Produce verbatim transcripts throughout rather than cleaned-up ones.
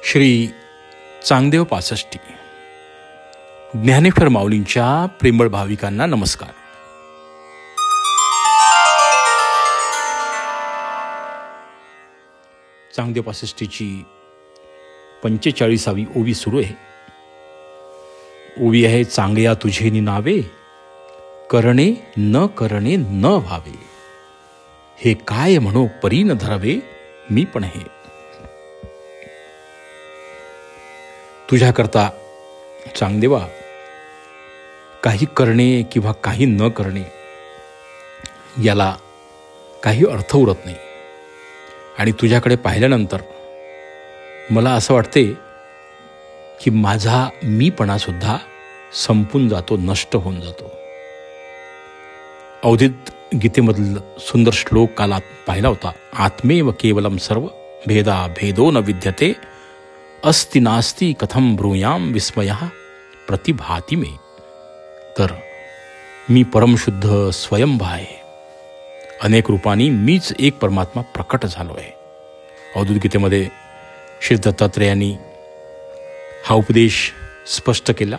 श्री चांगदेव पासष्टी ज्ञानेश्वर माऊलींच्या प्रेमळ भाविकांना नमस्कार. चांगदेव पासष्टीची पंचेचाळीसावी ओवी सुरू आहे. ओवी आहे, चांगया तुझे नावे करणे न करणे न व्हावे, हे काय म्हणो परी न धरावे मी पण हे. तुझ्याकरता चांगदेवा काही करणे किंवा काही न करणे याला काही अर्थ उरत नाही. आणि तुझ्याकडे पाहिल्यानंतर मला असं वाटते की माझा मीपणासुद्धा संपून जातो, नष्ट होऊन जातो. अवधूत गीतेमधील सुंदर श्लोक काल पाहिला होता. आत्मेव केवलम सर्व भेदा भेदो न विद्यते अस्ति नास्ति कथम ब्रूयाम विस्मयः प्रतिभाती मे. तर मी परमशुद्ध स्वयंभा आहे, अनेक रूपांनी मीच एक परमात्मा प्रकट झालो आहे. अवधूत गीतेमध्ये श्री दत्तात्रेयांनी हा उपदेश स्पष्ट केला.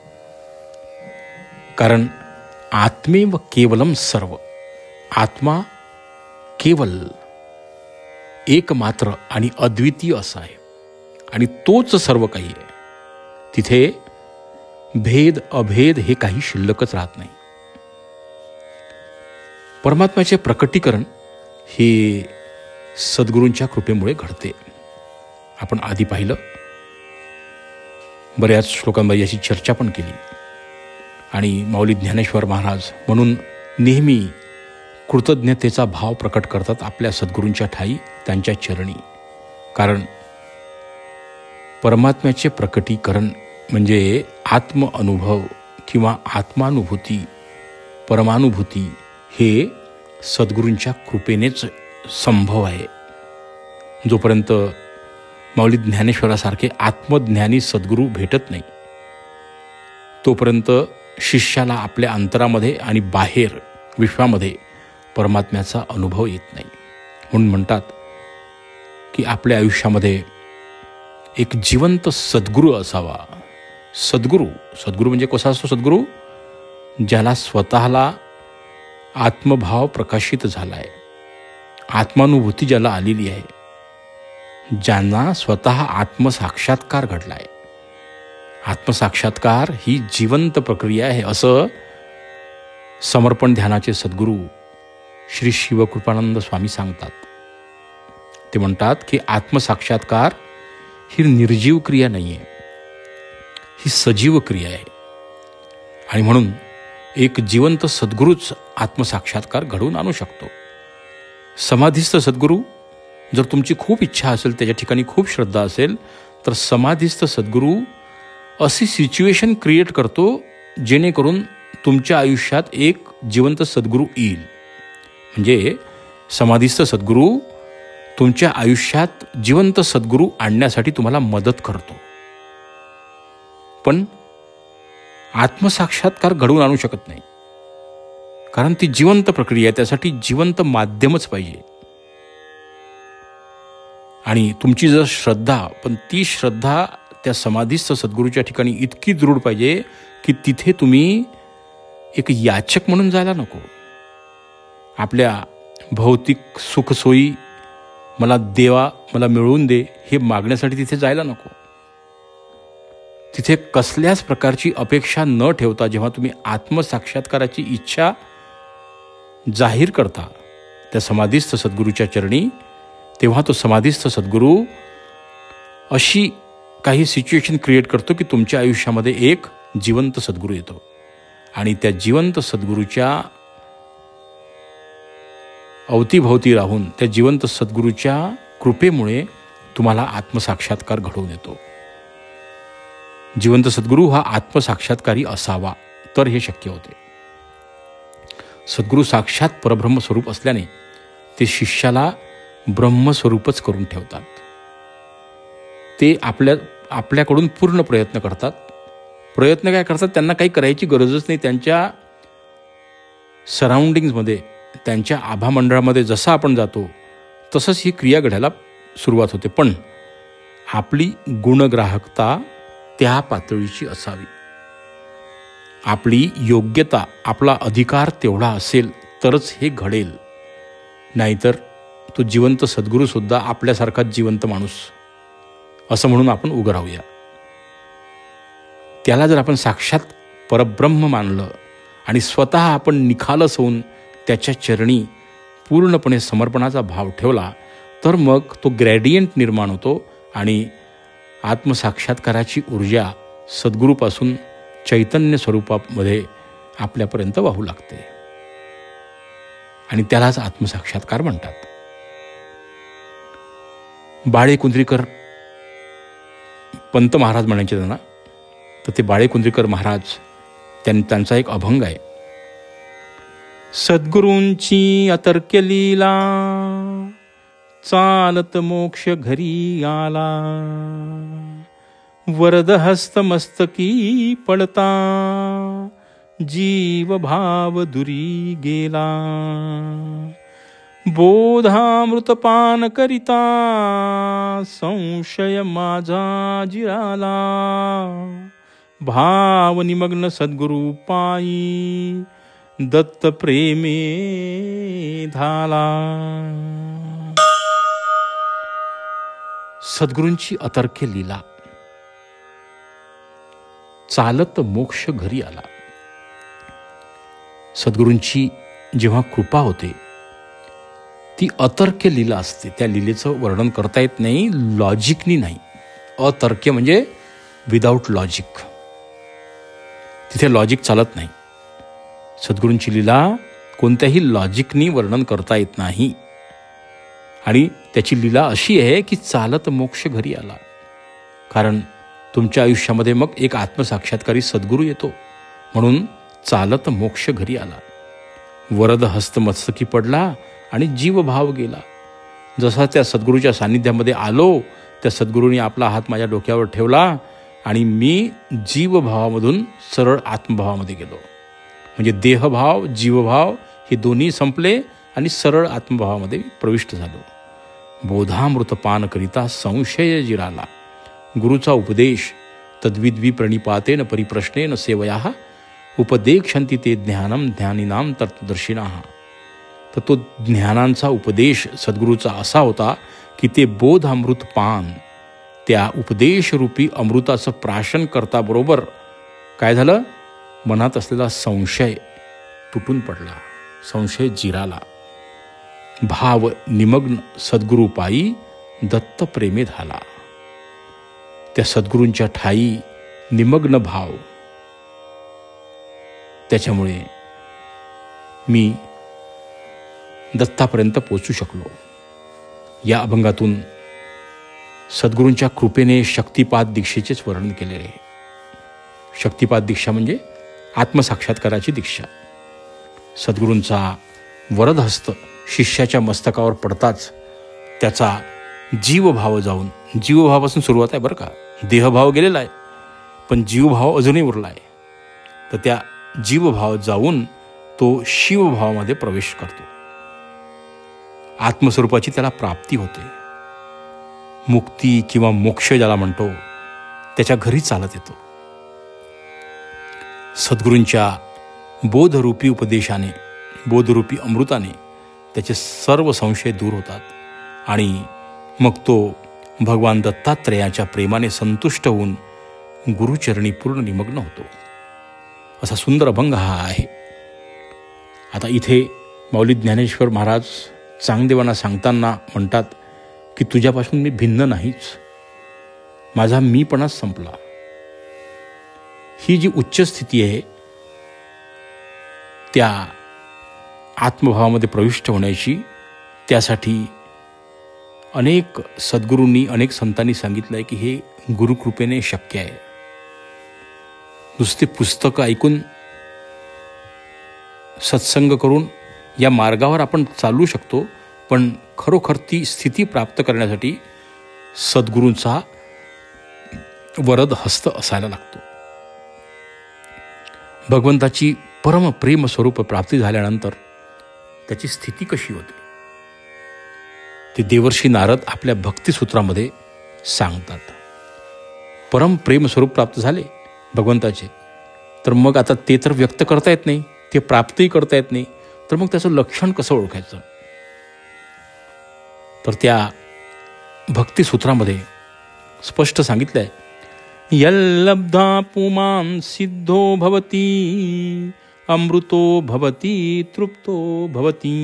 कारण आत्मेव केवलम सर्व, आत्मा केवल एकमात्र आणि अद्वितीय असा आहे आणि तोच सर्व काही आहे. तिथे भेद अभेद हे काही शिल्लकच राहत नाही. परमात्म्याचे प्रकटीकरण हे सद्गुरूंच्या कृपेमुळे घडते. आपण आधी पाहिलं, बऱ्याच श्लोकांमध्ये याची चर्चा पण केली. आणि माऊली ज्ञानेश्वर महाराज म्हणून नेहमी कृतज्ञतेचा भाव प्रकट करतात आपल्या सद्गुरूंच्या ठाई, त्यांच्या चरणी. कारण परमात्म्याचे प्रकटीकरण म्हणजे आत्म अनुभव किंवा आत्मानुभूती, परमानुभूती हे सद्गुरूंच्या कृपेनेच संभव आहे. जोपर्यंत माऊली ज्ञानेश्वरासारखे आत्मज्ञानी सद्गुरू भेटत नाही तोपर्यंत शिष्याला आपल्या अंतरामध्ये आणि बाहेर विश्वामध्ये परमात्म्याचा अनुभव येत नाही. म्हणून म्हणतात की आपल्या आयुष्यामध्ये एक जिवंत सद्गुरू असावा. सद्गुरू सद्गुरू म्हणजे कसा असतो सद्गुरू? ज्याला स्वतःला आत्मभाव प्रकाशित झाला आहे, आत्मानुभूती ज्याला आलेली आहे, ज्यांना स्वतः आत्मसाक्षात्कार घडला आहे. आत्मसाक्षात्कार ही जिवंत प्रक्रिया आहे असं समर्पण ध्यानाचे सद्गुरू श्री शिवकृपानंद स्वामी सांगतात. ते म्हणतात की आत्मसाक्षात्कार ही निर्जीव क्रिया नाही आहे, ही सजीव क्रिया आहे. आणि म्हणून एक जिवंत सद्गुरूच आत्मसाक्षात्कार घडवून आणू शकतो. समाधीस्थ सद्गुरू, जर तुमची खूप इच्छा असेल, त्याच्या ठिकाणी खूप श्रद्धा असेल, तर समाधीस्थ सद्गुरू अशी सिच्युएशन क्रिएट करतो जेणेकरून तुमच्या आयुष्यात एक जिवंत सद्गुरू येईल. म्हणजे समाधीस्थ सद्गुरू तुमच्या आयुष्यात जिवंत सद्गुरू आणण्यासाठी तुम्हाला मदत करतो. पण आत्मसाक्षात्कार घडवून आणू शकत नाही, कारण ती जिवंत प्रक्रिया आहे. त्यासाठी जिवंत माध्यमच पाहिजे. आणि तुमची जर श्रद्धा, पण ती श्रद्धा त्या समाधीस्थ सद्गुरूच्या ठिकाणी इतकी दृढ पाहिजे की तिथे तुम्ही एक याचक म्हणून जायला नको. आपल्या भौतिक सुखसोयी मला देवा, मला मिळवून दे हे मागण्यासाठी तिथे जायला नको. तिथे कसल्याच प्रकारची अपेक्षा न ठेवता जेव्हा तुम्ही आत्मसाक्षात्काराची इच्छा जाहीर करता त्या समाधीस्थ सद्गुरूच्या चरणी, तेव्हा तो समाधीस्थ सद्गुरू अशी काही सिच्युएशन क्रिएट करतो की तुमच्या आयुष्यामध्ये एक जिवंत सद्गुरू येतो. आणि त्या जिवंत सद्गुरूच्या अवतीभोवती राहून त्या जिवंत सद्गुरूच्या कृपेमुळे तुम्हाला आत्मसाक्षात्कार घडवून येतो. जिवंत सद्गुरू हा आत्मसाक्षात्कारी असावा तर हे शक्य होते. सद्गुरू साक्षात परब्रह्म स्वरूप असल्याने ते शिष्याला ब्रह्मस्वरूपच करून ठेवतात. ते आपल्या आपल्याकडून पूर्ण प्रयत्न करतात. प्रयत्न काय करतात? त्यांना काही करायची गरजच नाही. त्यांच्या सराउंडिंग्समध्ये, त्यांच्या आभामंडळामध्ये जसं आपण जातो तसंच ही क्रिया घडायला सुरुवात होते. पण आपली गुणग्राहकता त्या पातळीची असावी. आपली योग्यता, आपला अधिकार तेवढा असेल तरच हे घडेल. नाहीतर तो जिवंत सद्गुरूसुद्धा आपल्यासारखाच जिवंत माणूस असं म्हणून आपण उभं राहूया. त्याला जर आपण साक्षात परब्रह्म मानलं आणि स्वतः आपण निखालस होऊन त्याच्या चरणी पूर्णपणे समर्पणाचा भाव ठेवला तर मग तो ग्रॅडियंट निर्माण होतो आणि आत्मसाक्षात्काराची ऊर्जा सद्गुरूपासून चैतन्य स्वरूपामध्ये आपल्यापर्यंत वाहू लागते आणि त्यालाच आत्मसाक्षात्कार म्हणतात. बाळे कुंद्रीकर पंत महाराज म्हणायचे त्यांना, तर ते बाळे कुंद्रीकर महाराज त्यांनी त्यांचा एक अभंग आहे. सद्गुरूंची अतर्क्य लीला चालत मोक्ष घरी आला, वरद हस्त मस्तकी पडता जीव भाव दुरी गेला. बोधामृतपान करिता संशय माझा जिराला, भाव निमग्न सद्गुरु पायी दत्त प्रेमे धाला. सद्गुरूंची अतर्क्य लीला चालत मोक्ष घरी आला. सद्गुरूंची जेव्हा कृपा होते ती अतर्क्य लीला असते. त्या लीलेचं वर्णन करता येत नाही, लॉजिकनी नाही. अतर्क्य म्हणजे विदाऊट लॉजिक, तिथे लॉजिक चालत नाही. सद्गुरूंची लीला कोणत्याही लॉजिकनी वर्णन करता येत नाही. आणि त्याची लीला अशी आहे की चालत मोक्ष घरी आला. कारण तुमच्या आयुष्यामध्ये मग एक आत्मसाक्षात्कारी सद्गुरू येतो म्हणून चालत मोक्ष घरी आला. वरद हस्त मस्तकी पडला आणि जीवभाव गेला. जसा त्या सद्गुरूच्या सान्निध्यामध्ये आलो त्या सद्गुरूंनी आपला हात माझ्या डोक्यावर ठेवला आणि मी जीवभावामधून सरळ आत्मभावामध्ये गेलो. म्हणजे देहभाव जीवभाव हे दोन्ही संपले आणि सरळ आत्मभावामध्ये प्रविष्ट झालो. बोधामृतपान करिता संशय जिराला. गुरुचा उपदेश तद्विद्वी प्रणिपातेन परिप्रश्नेन सेवयाः उपदेक्षन्ति ते ज्ञानम ज्ञानिनाम तत्वदर्शिनाः. तर तो ज्ञानांचा उपदेश सद्गुरूचा असा होता की ते बोध अमृत पान, त्या उपदेशरूपी अमृताचं प्राशन करता बरोबर काय झालं, मनात असलेला संशय तुटून पडला, संशय जिराला. भाव निमग्न सद्गुरू पायी दत्त प्रेमे झाला. त्या सद्गुरूंच्या ठाई निमग्न भाव, त्याच्यामुळे मी दत्तापर्यंत पोचू शकलो. या अभंगातून सद्गुरूंच्या कृपेने शक्तिपात दीक्षेचेच वर्णन केलेले आहे. शक्तिपात दीक्षा म्हणजे आत्मसाक्षात्काराची दीक्षा. सद्गुरूंचा वरदहस्त शिष्याच्या मस्तकावर पडताच त्याचा जीवभाव जाऊन, जीवभावापासून सुरुवात आहे बरं का, देहभाव गेलेला आहे पण जीवभाव अजूनही उरला आहे. तर त्या जीवभाव जाऊन तो शिवभावामध्ये प्रवेश करतो. आत्मस्वरूपाची त्याला प्राप्ती होते. मुक्ती किंवा मोक्ष ज्याला म्हणतो त्याच्या घरी चालत येतो. सद्गुरूंच्या बोधरूपी उपदेशाने, बोधरूपी अमृताने त्याचे सर्व संशय दूर होतात आणि मग तो भगवान दत्तात्रेयाच्या प्रेमाने संतुष्ट होऊन गुरुचरणी पूर्ण निमग्न होतो. असा सुंदर अभंग हा आहे. आता इथे माऊली ज्ञानेश्वर महाराज चांगदेवांना सांगताना म्हणतात की तुझ्यापासून मी भिन्न नाहीच, माझा मीपणाच संपला. ही जी उच्च स्थिती आहे त्या आत्मभावामध्ये प्रविष्ट होण्याची, त्यासाठी अनेक सद्गुरूंनी, अनेक संतांनी सांगितलं आहे की हे गुरुकृपेने शक्य आहे. नुसते पुस्तकं ऐकून, सत्संग करून या मार्गावर आपण चालू शकतो, पण खरोखर ती स्थिती प्राप्त करण्यासाठी सद्गुरूंचा वरद हस्त असायला लागतो. भगवंताची परम प्रेम स्वरूप प्राप्ती झाल्यानंतर त्याची स्थिती कशी होते ते देवर्षी नारद आपल्या भक्तिसूत्रामध्ये सांगतात. परम प्रेम स्वरूप प्राप्त झाले भगवंताचे, तर मग आता ते तर व्यक्त करता येत नाही, ते प्राप्तही करता येत नाही, तर मग त्याचं लक्षण कसं ओळखायचं? तर त्या भक्तिसूत्रामध्ये स्पष्ट सांगितलं आहे, यल्लब्धा पुमान् सिद्धो भवती अमृतो भवती तृप्तो भवती.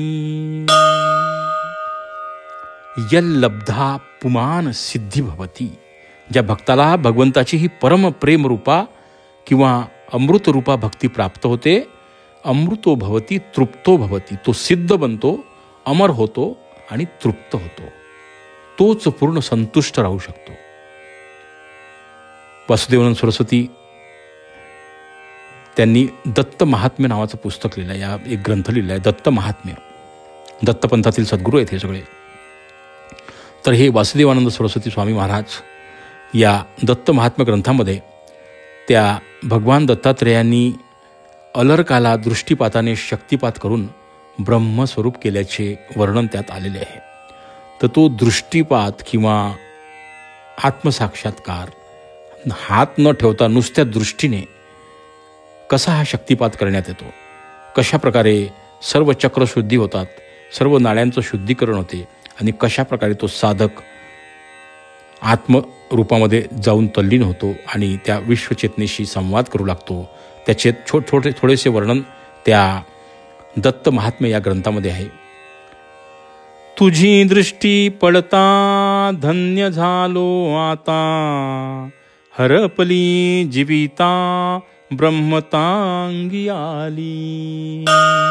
यल्लब्धा पुमान् सिद्धी भवती. ज्या भक्ताला भगवंताची ही परम प्रेम रूपा किंवा अमृत रूपा भक्ती प्राप्त होते, अमृतो भवती तृप्तो भवती. तो सिद्ध बनतो, अमर होतो आणि तृप्त होतो. तोच पूर्ण संतुष्ट राहू शकतो. वासुदेवानंद सरस्वती त्यांनी दत्त महात्म्य नावाचं पुस्तक लिहिलं आहे, या एक ग्रंथ लिहिला आहे दत्त महात्म्य. दत्तपंथातील सद्गुरू आहेत हे सगळे. तर हे वासुदेवानंद सरस्वती स्वामी महाराज या दत्त महात्म्य ग्रंथामध्ये त्या भगवान दत्तात्रेयांनी अलर्काला दृष्टीपाताने शक्तिपात करून ब्रह्मस्वरूप केल्याचे वर्णन त्यात आलेले आहे. तर तो दृष्टीपात किंवा आत्मसाक्षात्कार हात न ठेवता नुसत्या दृष्टीने कसा हा शक्तिपात करण्यात येतो, कशा प्रकारे सर्व चक्रशुद्धी होतात, सर्व नाड्यांचं शुद्धीकरण होते आणि कशा प्रकारे तो साधक आत्मरूपामध्ये जाऊन तल्लीन होतो आणि त्या विश्वचेतनेशी संवाद करू लागतो, त्याचे छोट छोटे थोडेसे वर्णन त्या दत्त महात्म्य या ग्रंथामध्ये आहे. तुझी दृष्टी पडता धन्य झालो आता, हरपली जीविता ब्रह्मतांगी आली.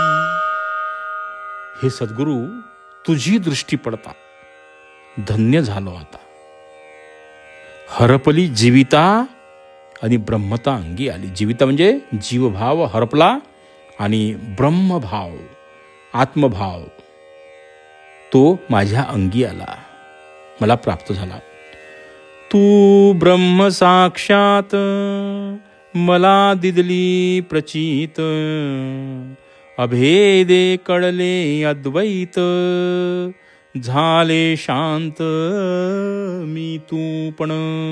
हे सद्गुरू, तुझी दृष्टी पडता धन्य झालो आता, हरपली जीविता आणि ब्रह्मता अंगी आली. जीविता म्हणजे जीवभाव हरपला आणि ब्रह्मभाव आत्मभाव तो माझ्या अंगी आला, मला प्राप्त झाला. तू ब्रह्म साक्षात मला दिदली प्रचित, अभेदे कळले अद्वैत, झाले शांत मी तू पण.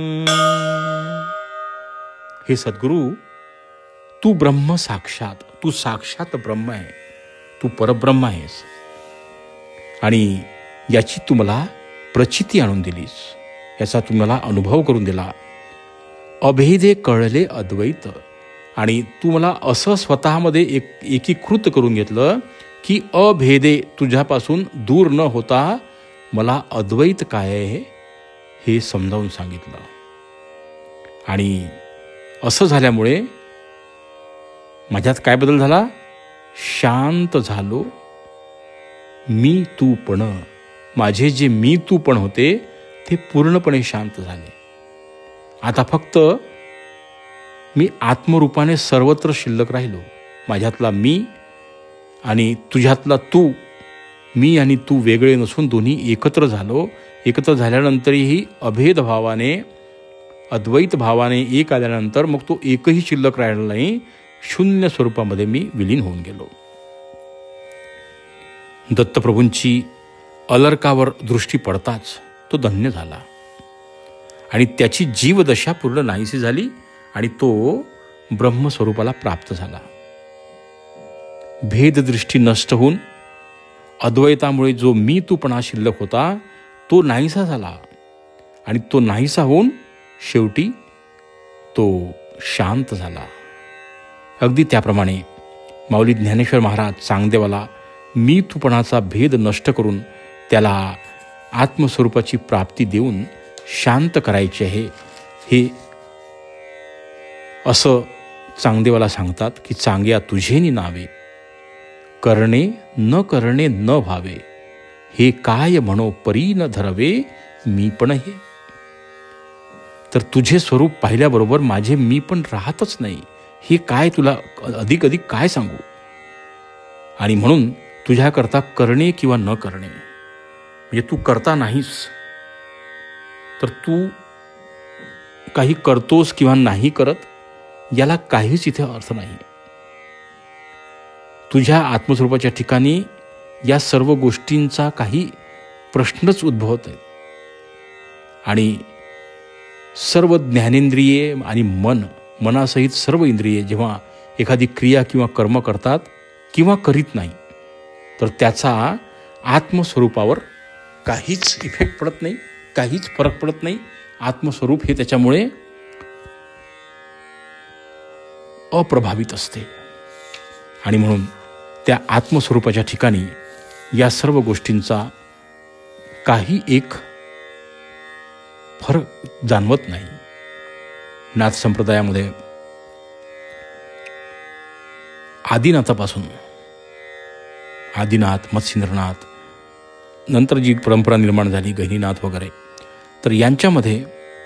हे सद्गुरू, तू ब्रह्म साक्षात, तू साक्षात ब्रह्म आहे, तू परब्रह्म आहेस आणि याची तू मला प्रचिती आणून दिलीस, याचा तू मला अनुभव करून दिला. अभेदे कळले अद्वैत, आणि तू मला असं स्वतःमध्ये एक एकीकृत करून घेतलं की अभेदे तुझ्यापासून दूर न होता मला अद्वैत काय आहे हे समजावून सांगितलं. आणि असं झाल्यामुळे माझ्यात काय बदल झाला? शांत झालो मी तू पण. माझे जे मी तू पण होते ते पूर्णपणे शांत झाले. आता फक्त मी आत्मरूपाने सर्वत्र शिल्लक राहिलो. माझ्यातला मी आणि तुझ्यातला तू, मी आणि तू वेगळे नसून दोन्ही एकत्र झालो. एकत्र झाल्यानंतरही अभेद भावाने अद्वैत भावाने एक आल्यानंतर मग तो एकही शिल्लक राहिला नाही. शून्य स्वरूपामध्ये मी विलीन होऊन गेलो. दत्तप्रभूंची अलर्कावर दृष्टी पडताच तो धन्य झाला आणि त्याची जीवदशा पूर्ण नाहीशी झाली आणि तो ब्रह्मस्वरूपाला प्राप्त झाला. भेददृष्टी नष्ट होऊन अद्वैतामुळे जो मी तूपणा शिल्लक होता तो नाहीसा झाला आणि तो नाहीसा होऊन शेवटी तो शांत झाला. अगदी त्याप्रमाणे माऊली ज्ञानेश्वर महाराज चांगदेवाला मी तूपणाचा भेद नष्ट करून त्याला आत्मस्वरूपाची प्राप्ती देऊन शांत करायचे आहे. हे असं चांगदेवाला सांगतात की चांग्या तुझेनी नावे, करणे न करणे न भावे, हे काय म्हणो परी न धरवे मी पण हे. तर तुझे स्वरूप पाहिल्याबरोबर माझे मी पण राहतच नाही, हे काय तुला अधिक अधिक काय सांगू. आणि म्हणून तुझ्याकरता करणे किंवा न करणे म्हणजे तू करता नाहीस तर तू काही करतोस किंवा नाही करत याला काहीच इथे अर्थ नाही. तुझ्या आत्मस्वरूपाच्या ठिकाणी या सर्व गोष्टींचा काही प्रश्नच उद्भवत आहे आणि सर्व ज्ञानेंद्रिये आणि मन मनासहित सर्व इंद्रिये जेव्हा एखादी क्रिया किंवा कर्म करतात किंवा करीत नाही तर त्याचा आत्मस्वरूपावर काहीच इफेक्ट पडत नाही, काहीच फरक पडत नाही. आत्मस्वरूप हे त्याच्यामुळे अप्रभावित असते. आणि म्हणून त्या आत्मस्वरूपाच्या ठिकाणी या सर्व गोष्टींचा काही एक फरक जाणवत नाही. नाथ संप्रदायामध्ये आदिनाथापासून आदिनाथ, मत्स्येंद्रनाथ, नंतर जी परंपरा निर्माण झाली गहिनीनाथ वगैरे, तर यांच्यामध्ये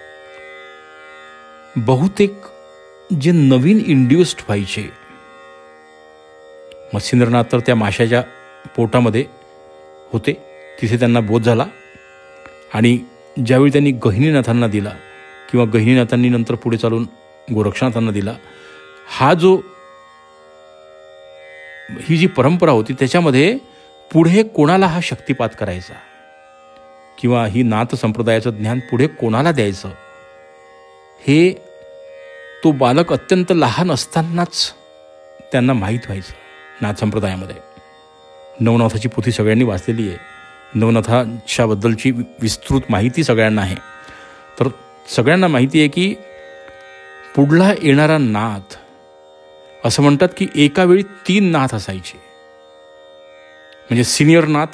बहुतेक जे नवीन इंड्युस्ड व्हायचे, मत्स्येंद्रनाथ तर त्या माशाच्या पोटामध्ये होते, तिथे त्यांना बोध झाला आणि ज्यावेळी त्यांनी गहिनीनाथांना दिला किंवा गहिनीनाथांनी नंतर पुढे चालून गोरक्षनाथांना दिला, हा जो ही जी परंपरा होती त्याच्यामध्ये पुढे कोणाला हा शक्तिपात करायचा किंवा ही नाथ संप्रदायाचं ज्ञान पुढे कोणाला द्यायचं हे तो बालक अत्यंत लहान असतानाच त्यांना माहीत व्हायचं. नाथ संप्रदायामध्ये नवनाथाची पोथी सगळ्यांनी वाचलेली आहे. नवनाथाच्याबद्दलची विस्तृत माहिती सगळ्यांना आहे. तर सगळ्यांना माहिती आहे की पुढला येणारा नाथ, असं म्हणतात की एका वेळी तीन नाथ असायचे. म्हणजे सिनियर नाथ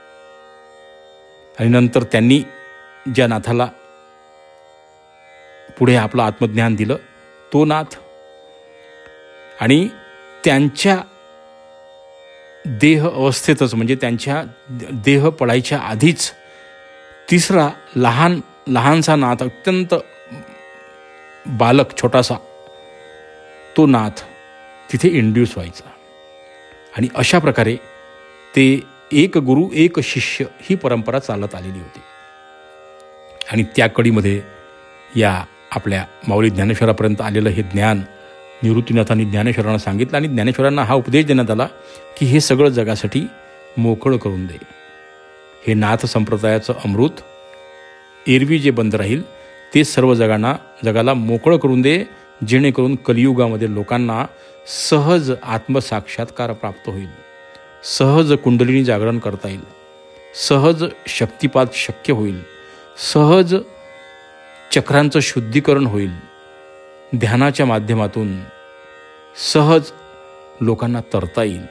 आणि नंतर त्यांनी ज्या नाथाला पुढे आपलं आत्मज्ञान दिलं तो नाथ, आणि त्यांच्या देह अवस्थेतच म्हणजे त्यांच्या देह पडायच्या आधीच तिसरा लहान लहानसा नाथ, अत्यंत बालक छोटासा तो नाथ तिथे इंड्यूस व्हायचा. आणि अशा प्रकारे ते एक गुरु एक शिष्य ही परंपरा चालत आलेली होती. आणि त्या कडीमध्ये या आपल्या माऊली ज्ञानेश्वरापर्यंत आलेलं हे ज्ञान निवृत्तीनाथांनी ज्ञानेश्वरांना सांगितलं आणि ज्ञानेश्वरांना हा उपदेश देण्यात आला की हे सगळं जगासाठी मोकळं करून दे. हे नाथ संप्रदायाचं अमृत एरवी जे बंद राहील ते सर्व जगांना जगाला मोकळं करून दे, जेणेकरून कलियुगामध्ये लोकांना सहज आत्मसाक्षात्कार प्राप्त होईल, सहज कुंडलिनी जागरण करता येईल, सहज शक्तिपात शक्य होईल, सहज चक्रांचं शुद्धीकरण होईल, ध्यानाच्या माध्यमातून सहज लोकांना तरता येईल.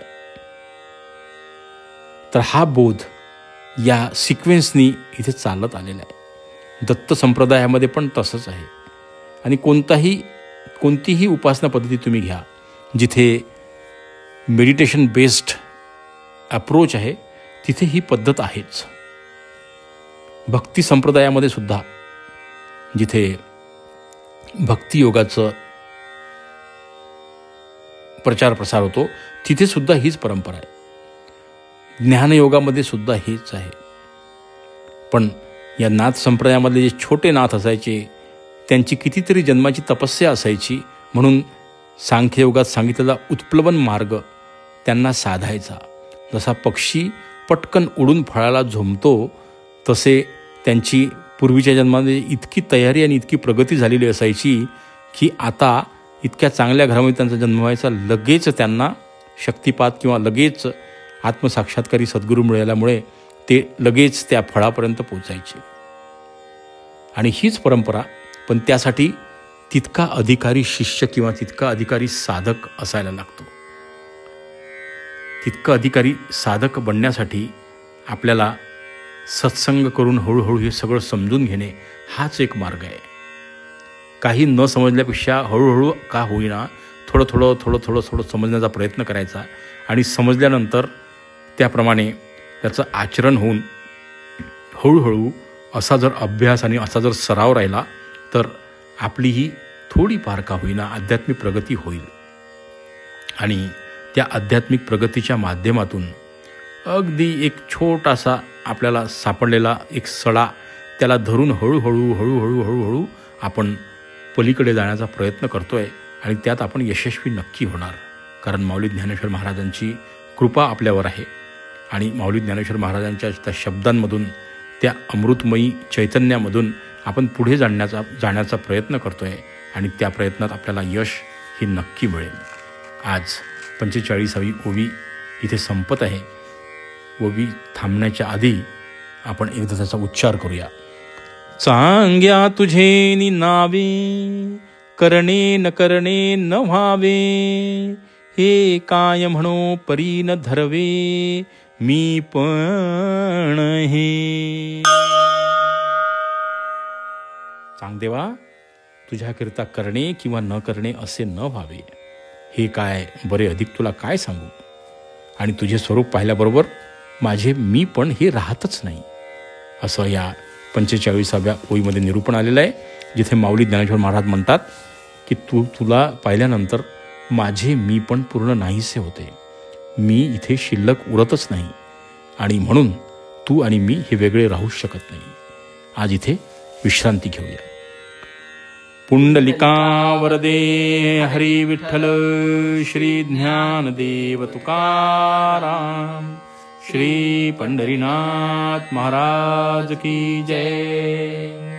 तर हा बोध या सिक्वेन्सनी इथे चालत आलेला आहे. दत्त संप्रदायामध्ये पण तसंच आहे. आणि कोणताही कोणतीही उपासना पद्धती तुम्ही घ्या जिथे मेडिटेशन बेस्ड अप्रोच आहे तिथे ही पद्धत आहेच. भक्ती संप्रदायामध्ये सुद्धा जिथे भक्तियोगाचं प्रचार प्रसार होतो तिथे सुद्धा हीच परंपरा आहे. ज्ञानयोगामध्ये सुद्धा हेच आहे. पण या नाथ संप्रदायामधले जे छोटे नाथ असायचे त्यांची कितीतरी जन्माची तपस्या असायची, म्हणून सांख्ययोगात सांगितलेला उत्प्लवन मार्ग त्यांना साधायचा. जसा पक्षी पटकन उडून फळाला झोंबतो तसे त्यांची पूर्वीच्या जन्मामध्ये इतकी तयारी आणि इतकी प्रगती झालेली असायची की आता इतक्या चांगल्या घरामध्ये त्यांचा जन्म व्हायचा, लगेच त्यांना शक्तिपात किंवा लगेच आत्मसाक्षात्कारी सद्गुरू मिळाल्यामुळे ते लगेच त्या फळापर्यंत पोचायचे. आणि हीच परंपरा, पण त्यासाठी तितका अधिकारी शिष्य किंवा तितका अधिकारी साधक असायला लागतो. तितकं अधिकारी साधक बनण्यासाठी आपल्याला सत्संग करून हळूहळू हे सगळं समजून घेणे हाच एक मार्ग आहे. काही न समजल्यापेक्षा हळूहळू का होईना थोडं थोडं थोडं थोडं थोडं समजण्याचा प्रयत्न करायचा आणि समजल्यानंतर त्याप्रमाणे त्याचं आचरण होऊन हळूहळू असा जर अभ्यास आणि असा जर सराव राहिला तर आपलीही थोडीफार का होईना आध्यात्मिक प्रगती होईल. आणि त्या आध्यात्मिक प्रगतीच्या माध्यमातून अगदी एक छोटासा आपल्याला सापडलेला एक सडा त्याला धरून हळूहळू हळूहळू हळूहळू आपण पलीकडे जाण्याचा प्रयत्न करतो आहे आणि त्यात आपण यशस्वी नक्की होणार. कारण माऊली ज्ञानेश्वर महाराजांची कृपा आपल्यावर आहे आणि माऊली ज्ञानेश्वर महाराजांच्या त्या शब्दांमधून त्या अमृतमयी चैतन्यामधून आपण पुढे जाण्याचा जाण्याचा प्रयत्न करतो आहे आणि त्या प्रयत्नात आपल्याला यश हे नक्की मिळेल. आज पंचेचाळीसावी ओवी इथे संपत आहे. ओवी थांबण्याच्या आधी आपण एकदा त्याचा उच्चार करूया. चांग्या तुझे नि नावे, करणे न करणे न व्हावे, हे काय म्हणो परी न धरवे, मी पण हे. चांगदेवा, तुझ्याकरिता करणे किंवा न करणे असे न व्हावे, हे काय बरे अधिक तुला काय सांगू. आणि तुझे स्वरूप पाहिल्याबरोबर माझे मी पण हे राहतच नाही, असं या पंचेचाळीसाव्या ओळीमध्ये निरूपण आलेलं आहे, जिथे माऊली ज्ञानेश्वर महाराज म्हणतात की तू तुला पाहिल्यानंतर माझे मी पण पूर्ण नाहीसे होते, मी इथे शिल्लक उरतच नाही, आणि म्हणून तू आणि मी हे वेगळे राहूच शकत नाही. आज इथे विश्रांती घेऊया. पुंडलिका वरदे हरी विठ्ठल, श्री ज्ञानदेव तुकाराम, श्री पंढरीनाथ महाराज की जय.